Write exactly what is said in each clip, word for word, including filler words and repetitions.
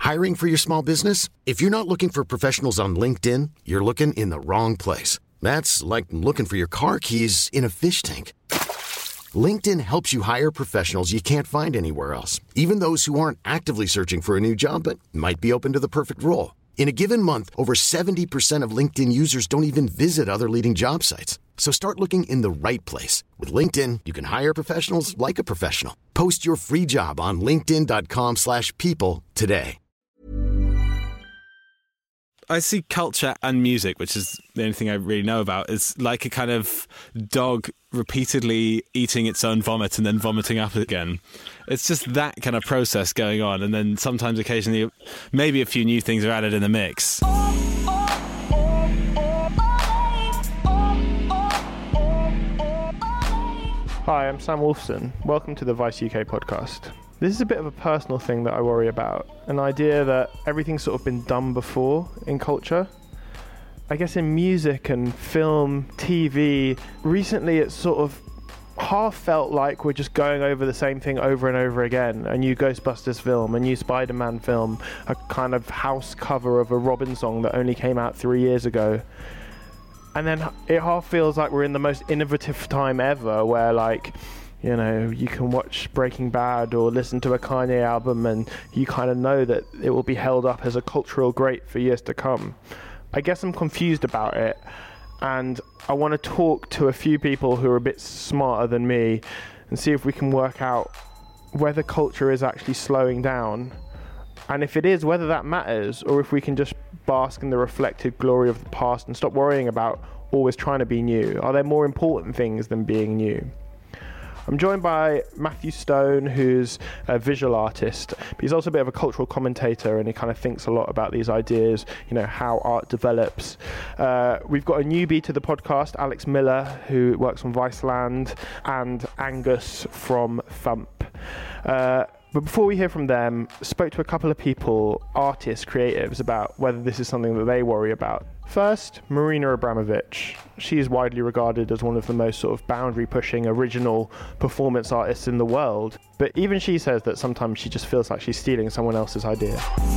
Hiring for your small business? If you're not looking for professionals on LinkedIn, you're looking in the wrong place. That's like looking for your car keys in a fish tank. LinkedIn helps you hire professionals you can't find anywhere else, even those who aren't actively searching for a new job but might be open to the perfect role. In a given month, over seventy percent of LinkedIn users don't even visit other leading job sites. So start looking in the right place. With LinkedIn, you can hire professionals like a professional. Post your free job on linkedin.com slash people today. I see culture and music, which is the only thing I really know about, is like a kind of dog repeatedly eating its own vomit and then vomiting up again. It's just that kind of process going on, and then sometimes occasionally maybe a few new things are added in the mix. Hi, I'm Sam Wolfson. Welcome to the Vice U K podcast. This is a bit of a personal thing that I worry about, an idea that everything's sort of been done before in culture. I guess in music and film, T V, recently it's sort of half felt like we're just going over the same thing over and over again. A new Ghostbusters film, a new Spider-Man film, a kind of house cover of a Robin song that only came out three years ago. And then it half feels like we're in the most innovative time ever, where like, you know, you can watch Breaking Bad or listen to a Kanye album and you kind of know that it will be held up as a cultural great for years to come. I guess I'm confused about it, and I want to talk to a few people who are a bit smarter than me and see if we can work out whether culture is actually slowing down, and if it is, whether that matters, or if we can just bask in the reflected glory of the past and stop worrying about always trying to be new. Are there more important things than being new? I'm joined by Matthew Stone, who's a visual artist, but he's also a bit of a cultural commentator, and he kind of thinks a lot about these ideas, you know, how art develops. Uh, we've got a newbie to the podcast, Alex Miller, who works on Viceland, and Angus from Thump. Uh, But before we hear from them, spoke to a couple of people, artists, creatives, about whether this is something that they worry about. First, Marina Abramovic. She is widely regarded as one of the most sort of boundary-pushing, original performance artists in the world. But even she says that sometimes she just feels like she's stealing someone else's idea.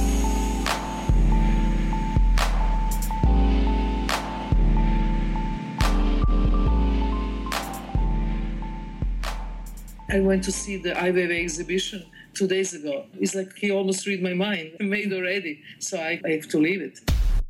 I went to see the Ai Weiwei exhibition two days ago. It's like he almost read my mind. I made already, so I, I have to leave it.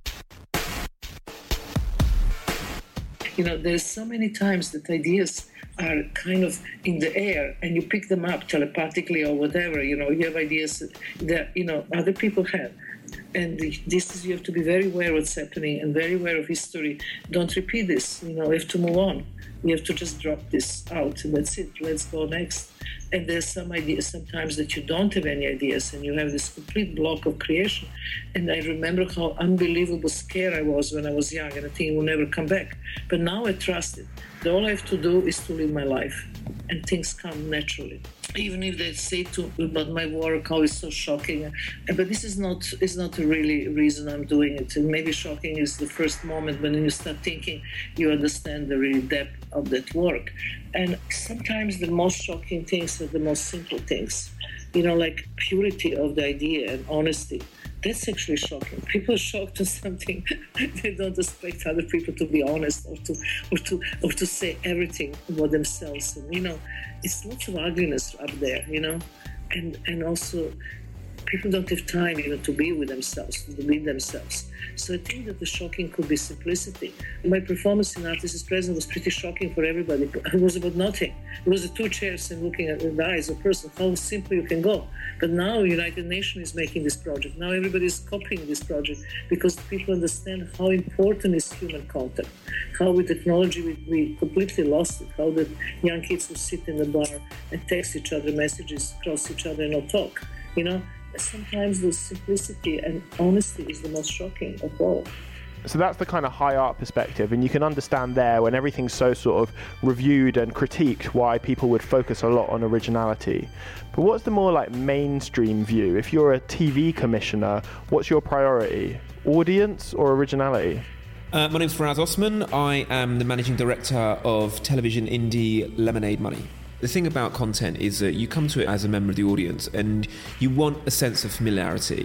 You know, there's so many times that ideas are kind of in the air and you pick them up telepathically or whatever. You know, you have ideas that, you know, other people have. And this is, you have to be very aware of what's happening and very aware of history. Don't repeat this, you know, we have to move on. We have to just drop this out and that's it. Let's go next. And there's some ideas sometimes that you don't have any ideas and you have this complete block of creation. And I remember how unbelievable scared I was when I was young and I think it will never come back. But now I trust it. All I have to do is to live my life and things come naturally. Even if they say to about my work, how it's so shocking. But this is not is not the really reason I'm doing it. And maybe shocking is the first moment when you start thinking, you understand the real depth of that work. And sometimes the most shocking things are the most simple things. You know, like purity of the idea and honesty. That's actually shocking. People are shocked to something. They don't expect other people to be honest or to or to or to say everything about themselves. And you know, it's lots of ugliness up there, you know, and and also people don't have time even to be with themselves, to be themselves. So I think that the shocking could be simplicity. My performance in Artist is Present was pretty shocking for everybody. It was about nothing. It was the two chairs and looking at the eyes of a person, how simple you can go. But now United Nations is making this project. Now everybody is copying this project because people understand how important is human contact. How with technology we, we completely lost it. How the young kids will sit in the bar and text each other messages, cross each other and not talk, you know? Sometimes the simplicity and honesty is the most shocking of all. So that's the kind of high art perspective, and you can understand there when everything's so sort of reviewed and critiqued why people would focus a lot on originality. But what's the more like mainstream view? If you're a T V commissioner, what's your priority? Audience or originality? Uh, my name's Faraz Osman. I am the managing director of television indie Lemonade Money. The thing about content is that you come to it as a member of the audience and you want a sense of familiarity.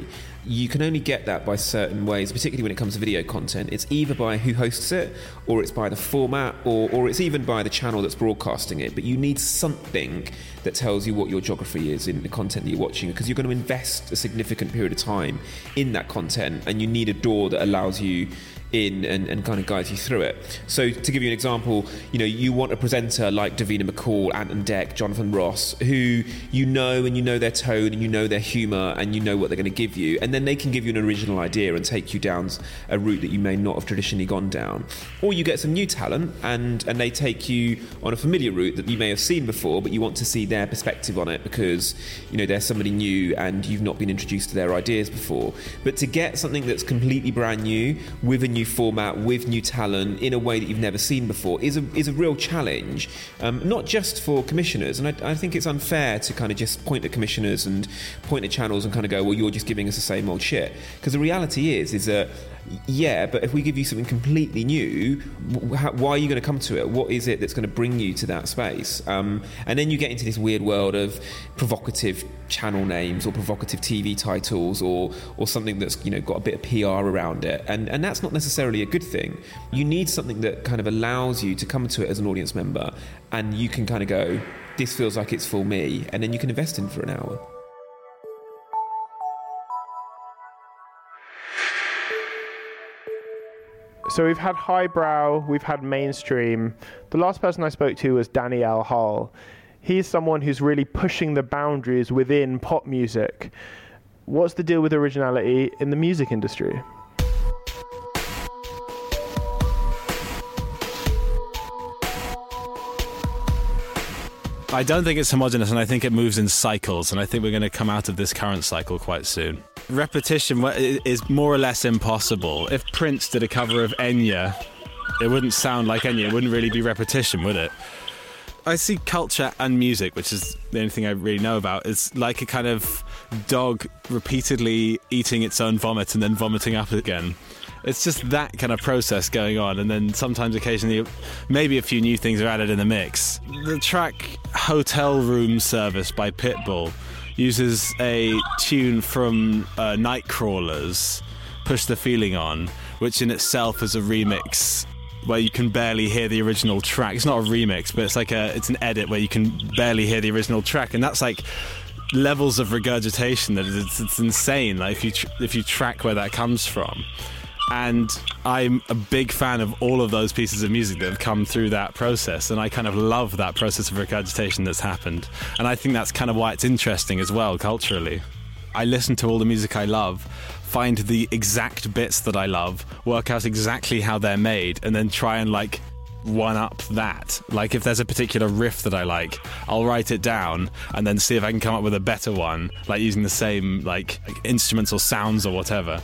you can only get that by certain ways, particularly when it comes to video content. It's either by who hosts it, or it's by the format, or, or it's even by the channel that's broadcasting it. But you need something that tells you what your geography is in the content that you're watching, because you're going to invest a significant period of time in that content, and you need a door that allows you in and, and kind of guides you through it. So to give you an example, you know, you want a presenter like Davina McCall, Anton Deck, Jonathan Ross, who you know, and you know their tone, and you know their humour, and you know what they're going to give you, and then they can give you an original idea and take you down a route that you may not have traditionally gone down. Or you get some new talent, and, and they take you on a familiar route that you may have seen before, but you want to see their perspective on it because, you know, they're somebody new and you've not been introduced to their ideas before. But to get something that's completely brand new, with a new format, with new talent, in a way that you've never seen before, is a is a real challenge, um, not just for commissioners. And I, I think it's unfair to kind of just point at commissioners and point at channels and kind of go, well, you're just giving us the same old shit. Because the reality is, is that, yeah, but if we give you something completely new, how, why are you going to come to it? What is it that's going to bring you to that space? Um, and then you get into this weird world of provocative channel names or provocative T V titles, or or something that's, you know, got a bit of P R around it, and and that's not necessarily a good thing. You need something that kind of allows you to come to it as an audience member, and you can kind of go, this feels like it's for me, and then you can invest in for an hour. So we've had highbrow, we've had mainstream. The last person I spoke to was Danny L. Hall. He's someone who's really pushing the boundaries within pop music. What's the deal with originality in the music industry? I don't think it's homogenous, and I think it moves in cycles, and I think we're going to come out of this current cycle quite soon. Repetition is more or less impossible. If Prince did a cover of Enya, it wouldn't sound like Enya. It wouldn't really be repetition, would it? I see culture and music, which is the only thing I really know about, is like a kind of dog repeatedly eating its own vomit and then vomiting up again. It's just that kind of process going on, and then sometimes occasionally maybe a few new things are added in the mix. The track Hotel Room Service by Pitbull uses a tune from uh, Nightcrawler's Push the Feeling On, which in itself is a remix where you can barely hear the original track. It's not a remix, but it's like a it's an edit where you can barely hear the original track, and that's like levels of regurgitation that it's, it's insane. Like if you tr- if you track where that comes from. And I'm a big fan of all of those pieces of music that have come through that process, and I kind of love that process of regurgitation that's happened. And I think that's kind of why it's interesting as well, culturally. I listen to all the music I love, find the exact bits that I love, work out exactly how they're made, and then try and like one-up that. Like if there's a particular riff that I like, I'll write it down and then see if I can come up with a better one, like using the same like, like instruments or sounds or whatever.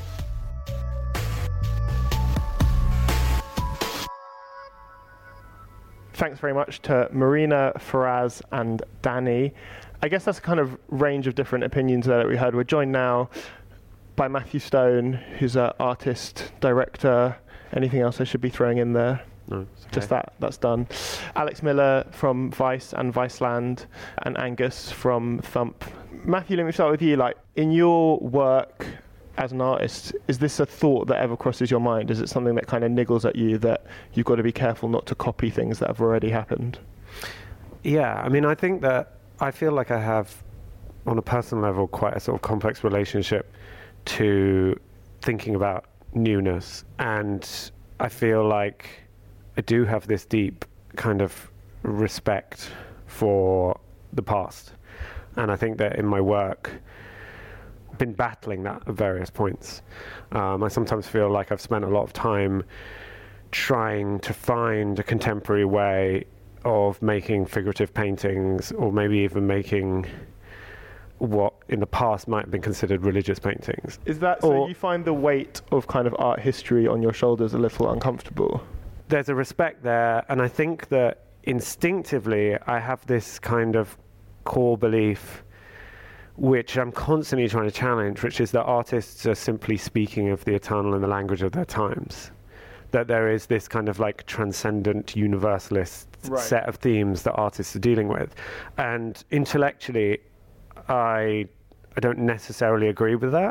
Thanks very much to Marina, Faraz and Danny. I guess that's a kind of range of different opinions there that we heard. We're joined now by Matthew Stone, who's an artist, director. Anything else I should be throwing in there? No, okay. Just that, that's done. Alex Miller from Vice and Viceland, and Angus from Thump. Matthew, let me start with you. Like, in your work as an artist, is this a thought that ever crosses your mind? Is it something that kind of niggles at you that you've got to be careful not to copy things that have already happened? Yeah, I mean, I think that I feel like I have, on a personal level, quite a sort of complex relationship to thinking about newness. And I feel like I do have this deep kind of respect for the past. And I think that in my work, been battling that at various points. Um, I sometimes feel like I've spent a lot of time trying to find a contemporary way of making figurative paintings, or maybe even making what in the past might have been considered religious paintings. Is that so? Or you find the weight of kind of art history on your shoulders a little uncomfortable? There's a respect there, and I think that instinctively I have this kind of core belief which I'm constantly trying to challenge, which is that artists are simply speaking of the eternal in the language of their times. That there is this kind of like transcendent universalist right. set of themes that artists are dealing with. And intellectually, I I don't necessarily agree with that,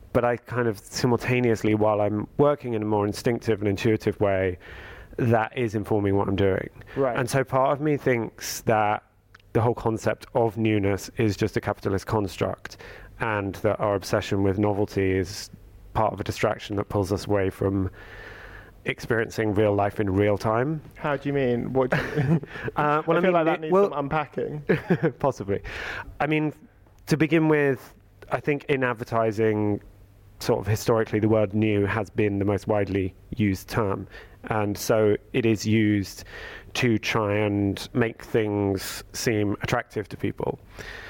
but I kind of simultaneously, while I'm working in a more instinctive and intuitive way, that is informing what I'm doing. Right. And so part of me thinks that the whole concept of newness is just a capitalist construct, and that our obsession with novelty is part of a distraction that pulls us away from experiencing real life in real time. How do you mean? What? Do you uh, well, I, I feel mean, like that needs well, some unpacking. Possibly. I mean, to begin with, I think in advertising, sort of historically, the word new has been the most widely used term. And so it is used to try and make things seem attractive to people.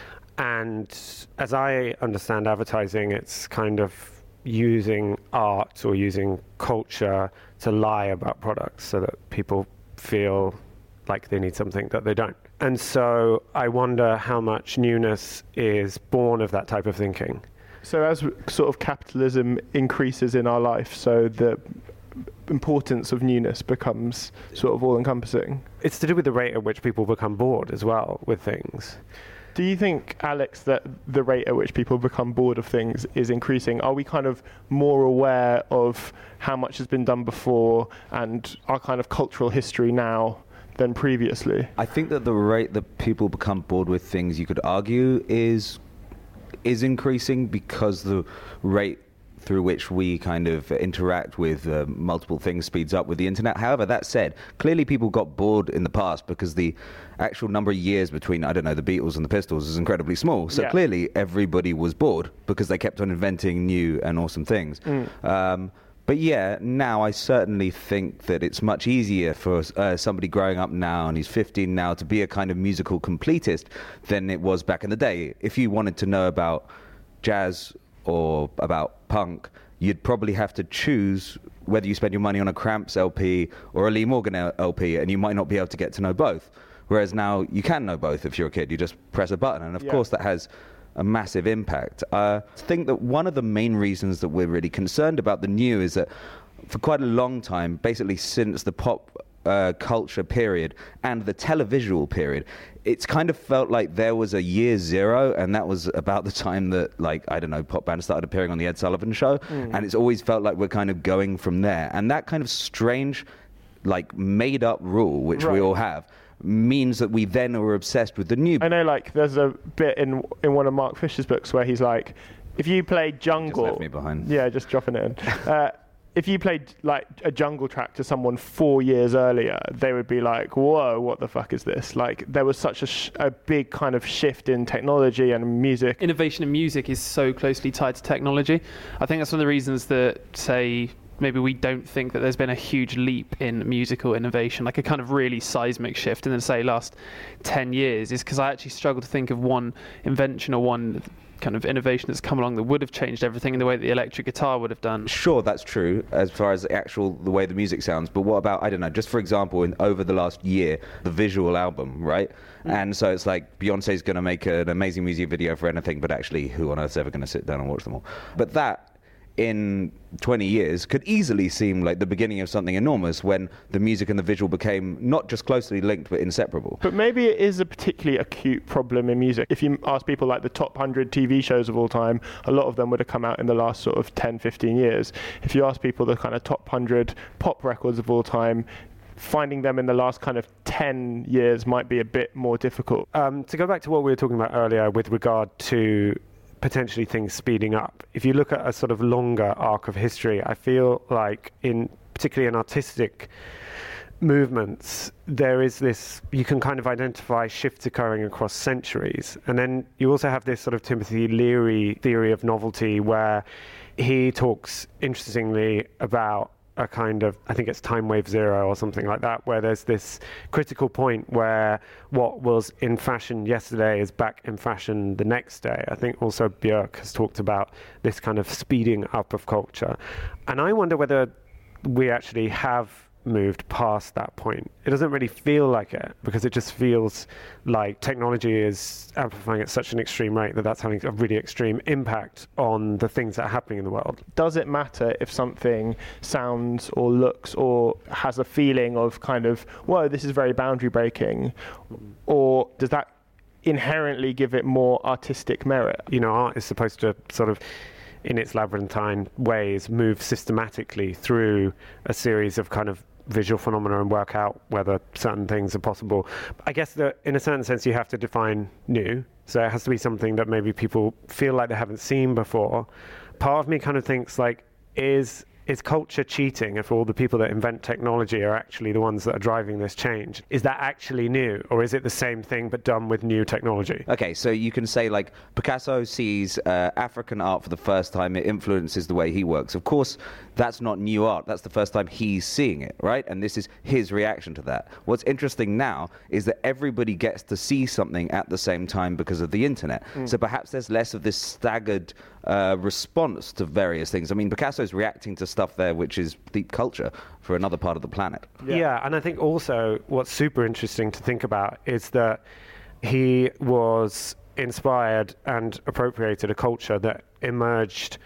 And as I understand advertising, it's kind of using art or using culture to lie about products so that people feel like they need something that they don't. And so I wonder how much newness is born of that type of thinking. So as sort of capitalism increases in our life, so the importance of newness becomes sort of all-encompassing. It's to do with the rate at which people become bored as well with things. Do you think, Alex, that the rate at which people become bored of things is increasing? Are we kind of more aware of how much has been done before and our kind of cultural history now than previously? I think that the rate that people become bored with things, you could argue, is is increasing because the rate through which we kind of interact with uh, multiple things speeds up with the internet. However, that said, clearly people got bored in the past because the actual number of years between, I don't know, the Beatles and the Pistols is incredibly small. So yeah. Clearly everybody was bored because they kept on inventing new and awesome things. Mm. Um, but yeah, now I certainly think that it's much easier for uh, somebody growing up now, and he's fifteen now, to be a kind of musical completist than it was back in the day. If you wanted to know about jazz or about punk, you'd probably have to choose whether you spend your money on a Cramps L P or a Lee Morgan L P, and you might not be able to get to know both. Whereas now you can know both if you're a kid. You just press a button, and of yeah. course that has a massive impact. Uh, I think that one of the main reasons that we're really concerned about the new is that for quite a long time, basically since the pop uh, culture period and the televisual period, it's kind of felt like there was a year zero, and that was about the time that, like, I don't know, pop bands started appearing on the Ed Sullivan Show, mm. and it's always felt like we're kind of going from there. And that kind of strange, like, made-up rule, which right. we all have, means that we then are obsessed with the new. I know, like, there's a bit in in one of Mark Fisher's books where he's like, if you play jungle... Just left me behind. Yeah, just dropping it in. Uh, if you played like a jungle track to someone four years earlier, they would be like, whoa, what the fuck is this? Like, there was such a, sh- a big kind of shift in technology and music. Innovation in music is so closely tied to technology. I think that's one of the reasons that, say, maybe we don't think that there's been a huge leap in musical innovation, like a kind of really seismic shift in the, say, last ten years, is because I actually struggle to think of one invention or one kind of innovation that's come along that would have changed everything in the way that the electric guitar would have done. Sure, that's true as far as the actual the way the music sounds, but what about, I don't know, just for example, in over the last year, the visual album, right? Mm. And so it's like Beyonce's going to make an amazing music video for anything, but actually who on earth's ever going to sit down and watch them all? But that in twenty years could easily seem like the beginning of something enormous when the music and the visual became not just closely linked but inseparable. But maybe it is a particularly acute problem in music. If you ask people like the top one hundred T V shows of all time, a lot of them would have come out in the last sort of ten, fifteen years. If you ask people the kind of top one hundred pop records of all time, finding them in the last kind of ten years might be a bit more difficult. Um, to go back to what we were talking about earlier with regard to potentially things speeding up. If you look at a sort of longer arc of history, I feel like in particularly in artistic movements, there is this, you can kind of identify shifts occurring across centuries. And then you also have this sort of Timothy Leary theory of novelty where he talks interestingly about a kind of, I think it's time wave zero or something like that, where there's this critical point where what was in fashion yesterday is back in fashion the next day. I think also Björk has talked about this kind of speeding up of culture. And I wonder whether we actually have moved past that point. It doesn't really feel like it, because it just feels like technology is amplifying at such an extreme rate that that's having a really extreme impact on the things that are happening in the world. Does it matter if something sounds or looks or has a feeling of kind of, whoa, this is very boundary breaking, or does that inherently give it more artistic merit? You know, art is supposed to sort of in its labyrinthine ways, move systematically through a series of kind of visual phenomena and work out whether certain things are possible. I guess that in a certain sense you have to define new, so it has to be something that maybe people feel like they haven't seen before. Part of me kind of thinks, like, is is culture cheating if all the people that invent technology are actually the ones that are driving this change? Is that actually new, or is it the same thing but done with new technology? Okay, so you can say, like, Picasso sees uh, African art for the first time. It influences the way he works. Of course, that's not new art. That's the first time he's seeing it, right? And this is his reaction to that. What's interesting now is that everybody gets to see something at the same time because of the internet. Mm. So perhaps there's less of this staggered uh, response to various things. I mean, Picasso's reacting to stuff there which is deep culture for another part of the planet. Yeah. yeah, and I think also what's super interesting to think about is that he was inspired and appropriated a culture that emerged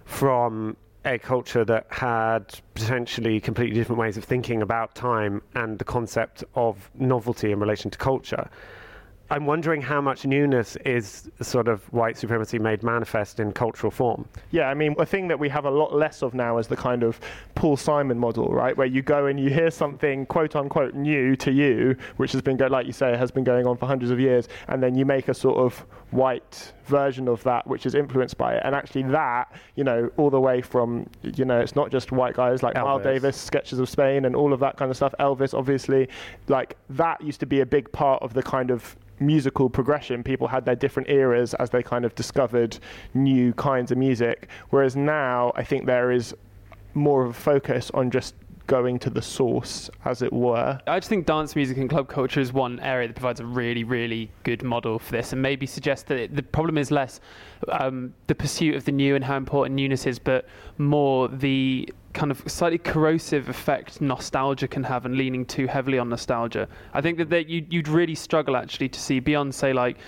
from a culture that had potentially completely different ways of thinking about time and the concept of novelty in relation to culture. I'm wondering how much newness is sort of white supremacy made manifest in cultural form. Yeah, I mean, a thing that we have a lot less of now is the kind of Paul Simon model, right? Where you go and you hear something quote unquote new to you, which has been, go- like you say, has been going on for hundreds of years, and then you make a sort of white version of that, which is influenced by it. And actually that, you know, all the way from, you know, it's not just white guys like Miles Davis, Sketches of Spain, and all of that kind of stuff. Elvis, obviously, like that used to be a big part of the kind of musical progression. People had their different eras as they kind of discovered new kinds of music, whereas now I think there is more of a focus on just going to the source, as it were. I just think dance music and club culture is one area that provides a really, really good model for this, and maybe suggest that it, the problem is less um, the pursuit of the new and how important newness is, but more the kind of slightly corrosive effect nostalgia can have, and leaning too heavily on nostalgia. I think that, that you'd, you'd really struggle actually to see beyond, say, like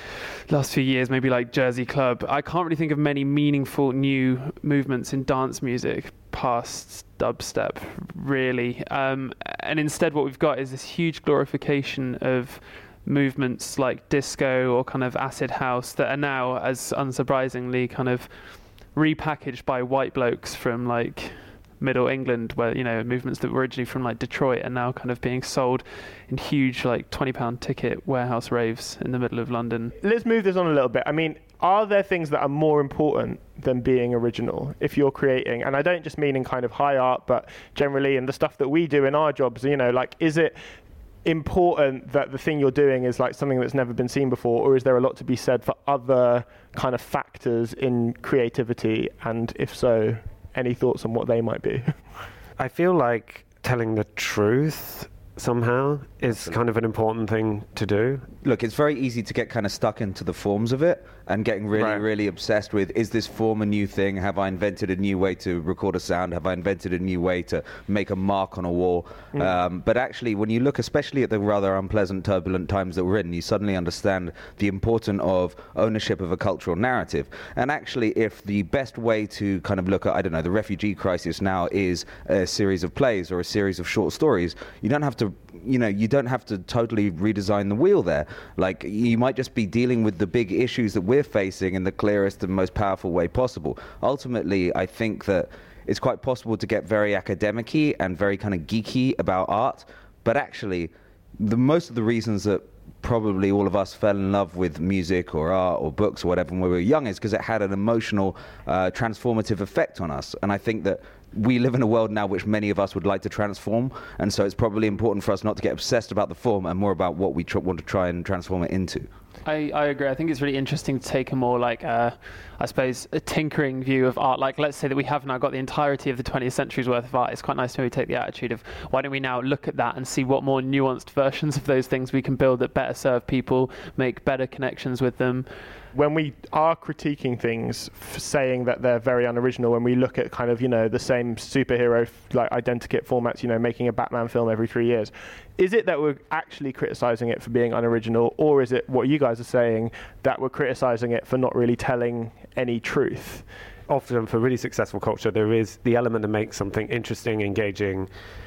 last few years, maybe like Jersey Club. I can't really think of many meaningful new movements in dance music past dubstep, really. Um, and instead what we've got is this huge glorification of movements like disco or kind of acid house that are now, as unsurprisingly, kind of repackaged by white blokes from like Middle England, where, you know, movements that were originally from like Detroit are now kind of being sold in huge like twenty pound ticket warehouse raves in the middle of London. Let's move this on a little bit. I mean, are there things that are more important than being original if you're creating? And I don't just mean in kind of high art, but generally in the stuff that we do in our jobs, you know, like, is it important that the thing you're doing is like something that's never been seen before, or is there a lot to be said for other kind of factors in creativity? And if so, any thoughts on what they might be? I feel like telling the truth somehow is kind of an important thing to do. Look, it's very easy to get kind of stuck into the forms of it and getting really, right. really obsessed with, is this form a new thing? Have I invented a new way to record a sound? Have I invented a new way to make a mark on a wall? Mm. Um, but actually, when you look especially at the rather unpleasant, turbulent times that we're in, you suddenly understand the importance of ownership of a cultural narrative. And actually, if the best way to kind of look at, I don't know, the refugee crisis now is a series of plays or a series of short stories, you don't have to, you know, you don't have to totally redesign the wheel there. Like, you might just be dealing with the big issues that we're facing in the clearest and most powerful way possible. Ultimately, I think that it's quite possible to get very academic-y and very kind of geeky about art, but actually, the most of the reasons that probably all of us fell in love with music or art or books or whatever when we were young is because it had an emotional, uh, transformative effect on us. And I think that we live in a world now which many of us would like to transform, and so it's probably important for us not to get obsessed about the form and more about what we tr- want to try and transform it into. I, I agree. I think it's really interesting to take a more like, uh, I suppose, a tinkering view of art. Like, let's say that we have now got the entirety of the twentieth century's worth of art. It's quite nice to maybe take the attitude of, why don't we now look at that and see what more nuanced versions of those things we can build that better serve people, make better connections with them. When we are critiquing things, f- saying that they're very unoriginal, when we look at kind of, you know, the same superhero f- like identikit formats, you know, making a Batman film every three years, is it that we're actually criticizing it for being unoriginal, or is it what you guys are saying, that we're criticizing it for not really telling any truth? Often for really successful culture, there is the element that makes something interesting, engaging,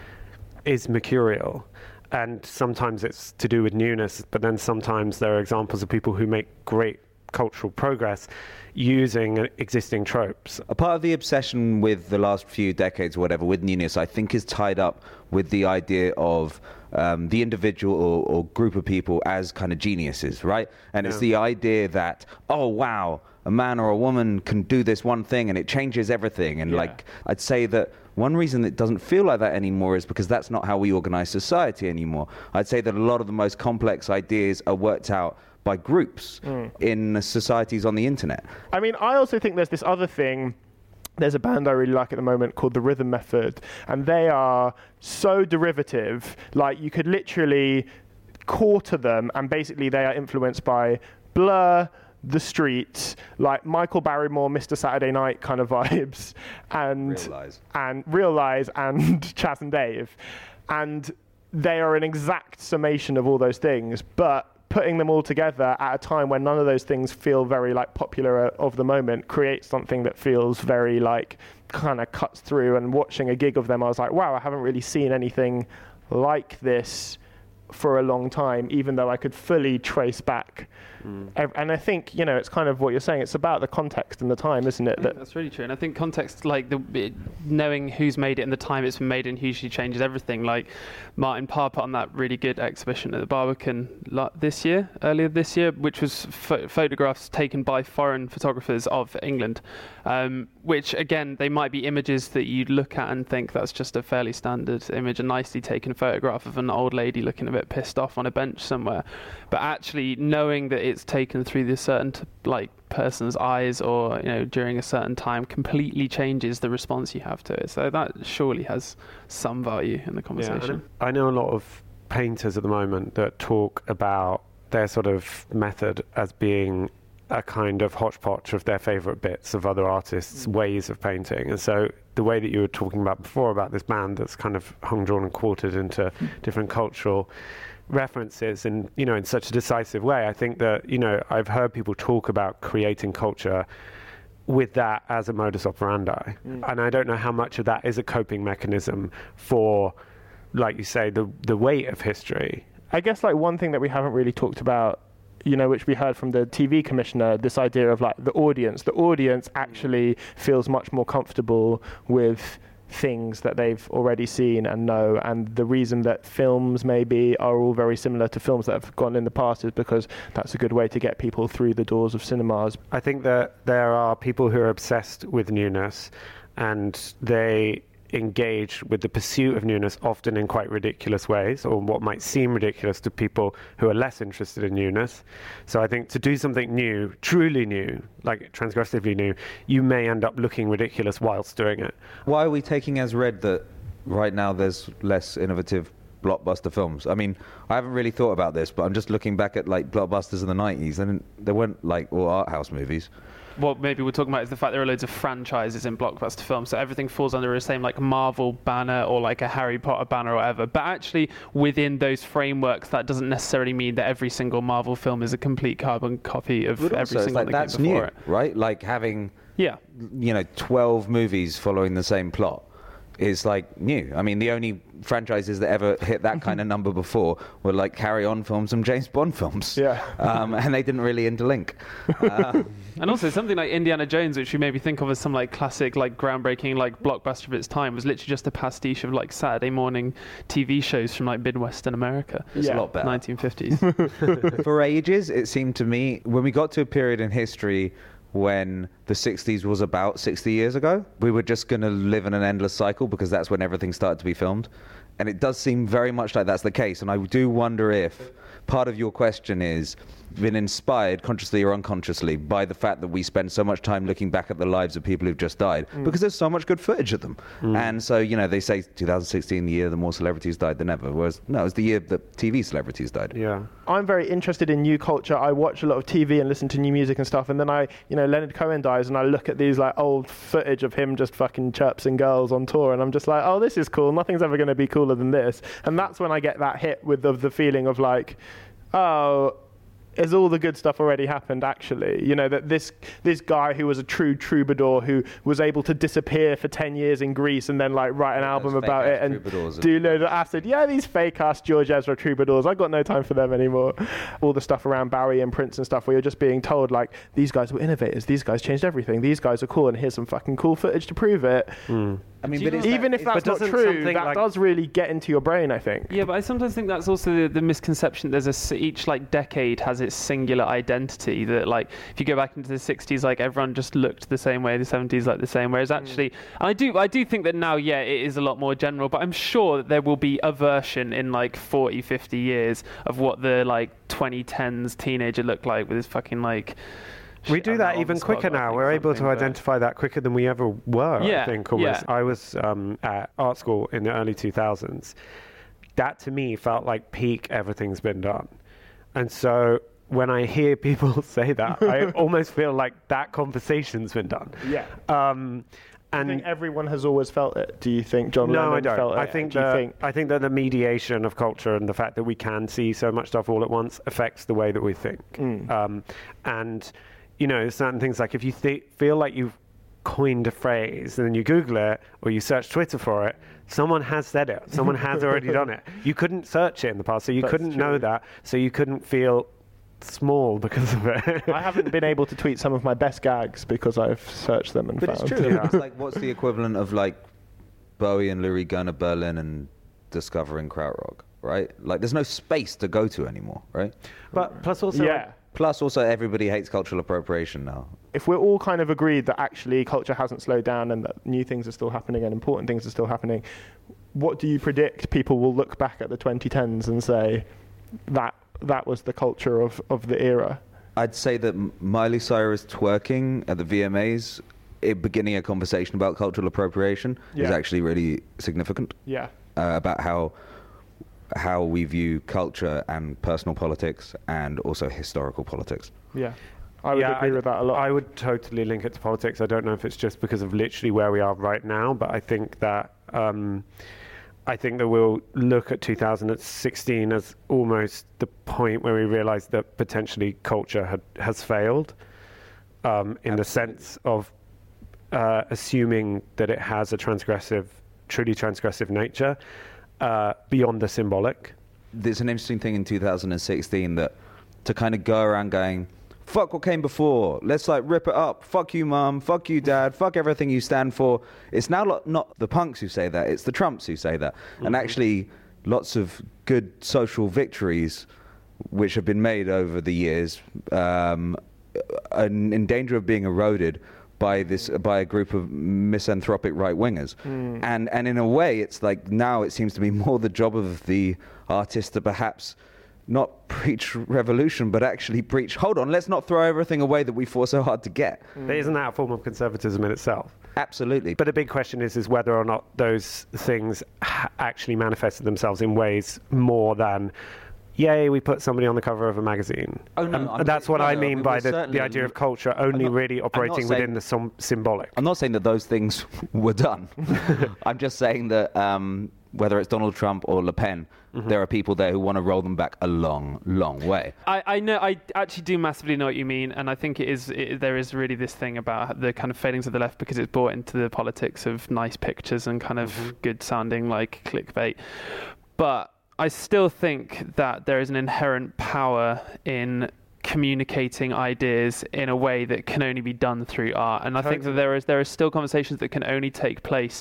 is mercurial. And sometimes it's to do with newness, but then sometimes there are examples of people who make great cultural progress using existing tropes. A part of the obsession with the last few decades or whatever with newness, I think, is tied up with the idea of um, the individual or, or group of people as kind of geniuses, right? And yeah. it's the idea that, oh, wow, a man or a woman can do this one thing and it changes everything. And yeah. like, I'd say that one reason it doesn't feel like that anymore is because that's not how we organize society anymore. I'd say that a lot of the most complex ideas are worked out by groups mm. in societies on the internet. I mean, I also think there's this other thing. There's a band I really like at the moment called The Rhythm Method, and they are so derivative, like you could literally quarter them, and basically they are influenced by Blur, The Streets, like Michael Barrymore, Mister Saturday Night kind of vibes, and Real Lies. and Real Lies and Chas and Dave. And they are an exact summation of all those things, but putting them all together at a time when none of those things feel very like popular of the moment creates something that feels very like kind of cuts through. And watching a gig of them, I was like, wow, I haven't really seen anything like this for a long time, even though I could fully trace back. Mm. And I think, you know, it's kind of what you're saying. It's about the context and the time, isn't it? That That's really true. And I think context, like the it, knowing who's made it and the time it's been made in hugely changes everything. Like Martin Parr put on that really good exhibition at the Barbican this year, earlier this year, which was ph- photographs taken by foreign photographers of England, um, which again, they might be images that you'd look at and think that's just a fairly standard image, a nicely taken photograph of an old lady looking a bit pissed off on a bench somewhere. But actually knowing that it's taken through this certain t- like person's eyes or, you know, during a certain time completely changes the response you have to it. So that surely has some value in the conversation. Yeah, I know a lot of painters at the moment that talk about their sort of method as being a kind of hodgepodge of their favourite bits of other artists' mm. ways of painting. And so the way that you were talking about before about this band that's kind of hung, drawn and quartered into mm. different cultural references and, you know, in such a decisive way, I think that, you know, I've heard people talk about creating culture with that as a modus operandi. Mm. And I don't know how much of that is a coping mechanism for, like you say, the the weight of history. I guess like one thing that we haven't really talked about, you know, which we heard from the T V commissioner, this idea of like the audience. The audience actually feels much more comfortable with things that they've already seen and know, and the reason that films maybe are all very similar to films that have gone in the past is because that's a good way to get people through the doors of cinemas. I think that there are people who are obsessed with newness, and they engage with the pursuit of newness often in quite ridiculous ways, or what might seem ridiculous to people who are less interested in newness. So I think to do something new, truly new, like transgressively new, you may end up looking ridiculous whilst doing it. Why are we taking as read that right now there's less innovative blockbuster films? I mean, I haven't really thought about this, but I'm just looking back at like blockbusters in the nineties, and there weren't like all art house movies. What maybe we're talking about is the fact there are loads of franchises in blockbuster films, so everything falls under the same like Marvel banner or like a Harry Potter banner or whatever. But actually, within those frameworks, that doesn't necessarily mean that every single Marvel film is a complete carbon copy of but every also, single like, that that's came before new, it. Right? Like having, yeah, you know, twelve movies following the same plot is like new. I mean, the only franchises that ever hit that kind of number before were like Carry On films and James Bond films. Yeah. Um, and they didn't really interlink. Uh, and also something like Indiana Jones, which we maybe think of as some like classic, like groundbreaking, like blockbuster of its time, was literally just a pastiche of like Saturday morning T V shows from like Midwestern America. It's yeah. a lot better. nineteen fifties. For ages, it seemed to me, when we got to a period in history when the sixties was about sixty years ago, we were just going to live in an endless cycle because that's when everything started to be filmed. And it does seem very much like that's the case. And I do wonder if part of your question is been inspired, consciously or unconsciously, by the fact that we spend so much time looking back at the lives of people who've just died, mm. because there's so much good footage of them. Mm. And so, you know, they say two thousand sixteen, the year the more celebrities died than ever, whereas, no, it was the year that T V celebrities died. Yeah. I'm very interested in new culture. I watch a lot of T V and listen to new music and stuff, and then I, you know, Leonard Cohen dies, and I look at these, like, old footage of him just fucking chirpsing girls on tour, and I'm just like, oh, this is cool. Nothing's ever going to be cooler than this. And that's when I get that hit with the, the feeling of, like, oh, has all the good stuff already happened, actually? You know, that this this guy who was a true troubadour who was able to disappear for ten years in Greece and then like write an Yeah, album those about it fake-ass and troubadours. do loads of acid. Yeah, these fake-ass George Ezra troubadours. I've got no time for them anymore. All the stuff around Bowie and Prince and stuff where you're just being told, like, these guys were innovators, these guys changed everything, these guys are cool, and here's some fucking cool footage to prove it. Mm. I mean, Do you but know- is Even that, if that's but not doesn't true, something that like- does really get into your brain, I think. Yeah, but I sometimes think that's also the, the misconception. There's a s- each like decade has its singular identity. That like if you go back into the sixties, like everyone just looked the same way. The seventies like the same. Whereas actually, and I do I do think that now, yeah, it is a lot more general. But I'm sure that there will be a version in like forty, fifty years of what the like twenty tens teenager looked like with his fucking like. We shit do on that the even Almond quicker Squad, I now. think, We're able to something, but- identify that quicker than we ever were, Yeah, I think, almost. yeah. I was um, at art school in the early two thousands. That, to me, felt like peak everything's been done. And so when I hear people say that, I almost feel like that conversation's been done. Yeah. Um, I and think everyone has always felt it. Do you think John no, Lennon I don't. felt it? I think Do you that think I think that the mediation of culture and the fact that we can see so much stuff all at once affects the way that we think. Mm. Um, and you know, certain things like if you th- feel like you've coined a phrase and then you Google it or you search Twitter for it, someone has said it. Someone has already done it. You couldn't search it in the past, so you That's couldn't true. know that. So you couldn't feel small because of it. I haven't been able to tweet some of my best gags because I've searched them and But found. it's true. It's like, what's the equivalent of like Bowie and Lou Reed going to Berlin and discovering krautrock, right? Like, there's no space to go to anymore, right? But plus also, Yeah. Plus, also, everybody hates cultural appropriation now. If we're all kind of agreed that actually culture hasn't slowed down and that new things are still happening and important things are still happening, what do you predict people will look back at the twenty tens and say that that was the culture of, of the era? I'd say that M- Miley Cyrus twerking at the V M As, it beginning a conversation about cultural appropriation, is Yeah. actually really significant Yeah. uh, about how how we view culture and personal politics and also historical politics. Yeah. I would Yeah, agree with that a lot. I would totally link it to politics. I don't know if it's just because of literally where we are right now, but I think that um, I think that we'll look at two thousand sixteen as almost the point where we realise that potentially culture had, has failed, um, in the sense of uh, assuming that it has a transgressive, truly transgressive nature uh, beyond the symbolic. There's an interesting thing in two thousand sixteen that to kind of go around going, fuck what came before, let's like rip it up, fuck you mum, fuck you dad, fuck everything you stand for. It's now lo- not the punks who say that, it's the Trumps who say that. Mm-hmm. And actually lots of good social victories which have been made over the years um, are in danger of being eroded by this by a group of misanthropic right wingers. Mm. And and in a way it's like now it seems to be more the job of the artist to perhaps not preach revolution, but actually preach, hold on, let's not throw everything away that we fought so hard to get. Mm. Isn't that a form of conservatism in itself? Absolutely. But the big question is, is whether or not those things ha- actually manifested themselves in ways more than, yay, we put somebody on the cover of a magazine. Oh, no, Um, I'm- that's what no, I no, mean we by were the, certainly- the idea of culture only not- really I'm not operating saying- within the som- symbolic. I'm not saying that those things were done. I'm just saying that um, whether it's Donald Trump or Le Pen, mm-hmm. there are people there who want to roll them back a long, long way. I, I know. I actually do massively know what you mean, and I think it is. It, there is really this thing about the kind of failings of the left because it's brought into the politics of nice pictures and kind of mm-hmm. good sounding like clickbait. But I still think that there is an inherent power in communicating ideas in a way that can only be done through art, and I think that there is there are still conversations that can only take place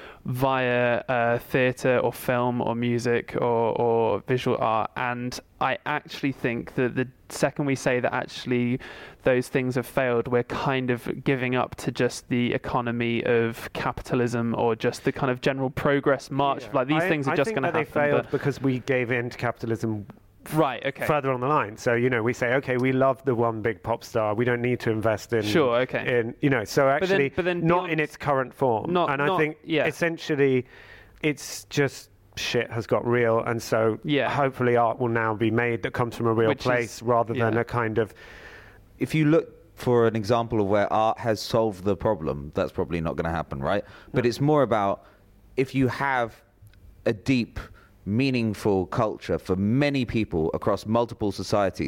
via uh, theatre or film or music or, or visual art. And I actually think that the second we say that actually those things have failed, we're kind of giving up to just the economy of capitalism or just the kind of general progress march. Yeah. Like these I, things are I just think going to that happen. They failed because we gave in to capitalism. Right, okay. Further on the line. So, you know, we say, okay, we love the one big pop star. We don't need to invest in... Sure, okay. In, you know, so actually, but then, but then not beyond, in its current form. Not, and not, I think, yeah. essentially, it's just shit has got real. And so, yeah. hopefully, art will now be made that comes from a real Which place is, rather yeah. than a kind of... If you look for an example of where art has solved the problem, that's probably not going to happen, right? But no. It's more about if you have a deep... meaningful culture for many people across multiple societies,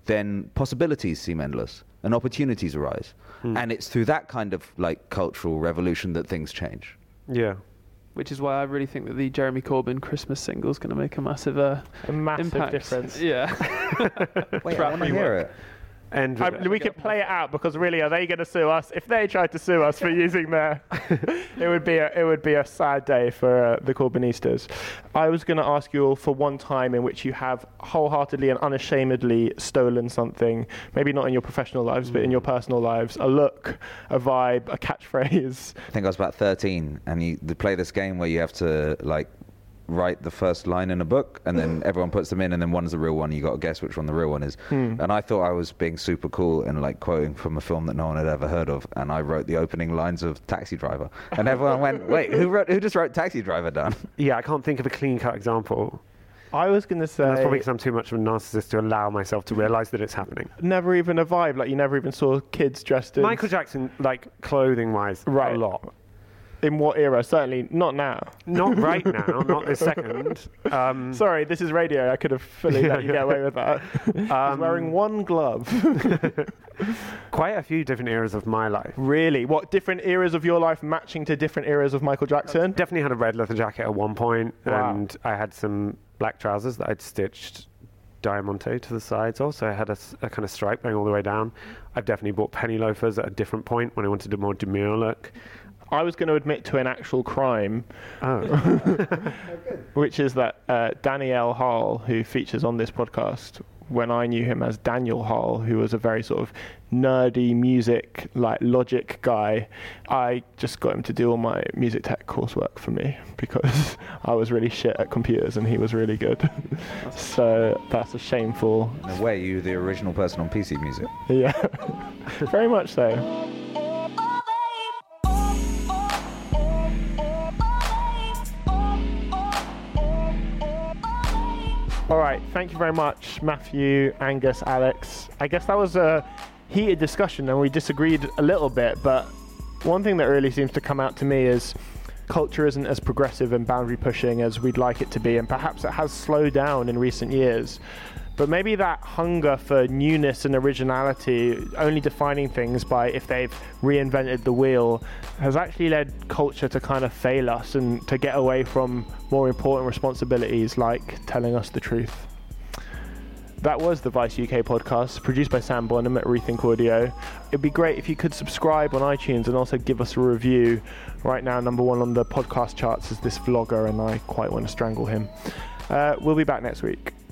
then possibilities seem endless and opportunities arise. Mm. And it's through that kind of like cultural revolution that things change. Yeah. Which is why I really think that the Jeremy Corbyn Christmas single is going to make a massive, uh, A massive impact. difference. Yeah. Wait, I want to hear it. And I, we could play it out because really, are they going to sue us? If they tried to sue us for using their, it would be a, it would be a sad day for uh, the Corbynistas. I was going to ask you all for one time in which you have wholeheartedly and unashamedly stolen something, maybe not in your professional lives, mm. but in your personal lives, a look, a vibe, a catchphrase. I think I was about thirteen, and you they play this game where you have to like write the first line in a book, and then everyone puts them in, and then one's the real one. You got to guess which one the real one is. Hmm. And I thought I was being super cool and like quoting from a film that no one had ever heard of, and I wrote the opening lines of Taxi Driver, and everyone went, "Wait, who wrote? Who just wrote Taxi Driver down?" Yeah, I can't think of a clean-cut example. I was going to say... And that's probably because I'm too much of a narcissist to allow myself to realise that it's happening. Never even a vibe, like you never even saw kids dressed as... Michael Jackson, like, clothing-wise, right. a lot. In what era? Certainly not now. Not right now, not this second. Um, Sorry, this is radio. I could have fully let you get away with that. Um, He's wearing one glove. Quite a few different eras of my life. Really? What, different eras of your life matching to different eras of Michael Jackson? Definitely had a red leather jacket at one point, wow. and I had some black trousers that I'd stitched Diamante to the sides also. I had a, a kind of stripe going all the way down. I've definitely bought penny loafers at a different point when I wanted a more demure look. I was going to admit to an actual crime, oh. which is that uh, Danielle Hall, who features on this podcast, when I knew him as Daniel Hall, who was a very sort of nerdy music, like Logic guy, I just got him to do all my music tech coursework for me because I was really shit at computers and he was really good. So that's a shameful... In a way, you the original person on P C Music. Yeah, very much so. All right, thank you very much, Matthew, Angus, Alex. I guess that was a heated discussion and we disagreed a little bit, but one thing that really seems to come out to me is culture isn't as progressive and boundary pushing as we'd like it to be, and perhaps it has slowed down in recent years. But maybe that hunger for newness and originality, only defining things by if they've reinvented the wheel, has actually led culture to kind of fail us and to get away from more important responsibilities like telling us the truth. That was the Vice U K podcast, produced by Sam Bonham at Rethink Audio. It'd be great if you could subscribe on iTunes and also give us a review. Right now, number one on the podcast charts is this vlogger, and I quite want to strangle him. Uh, we'll be back next week.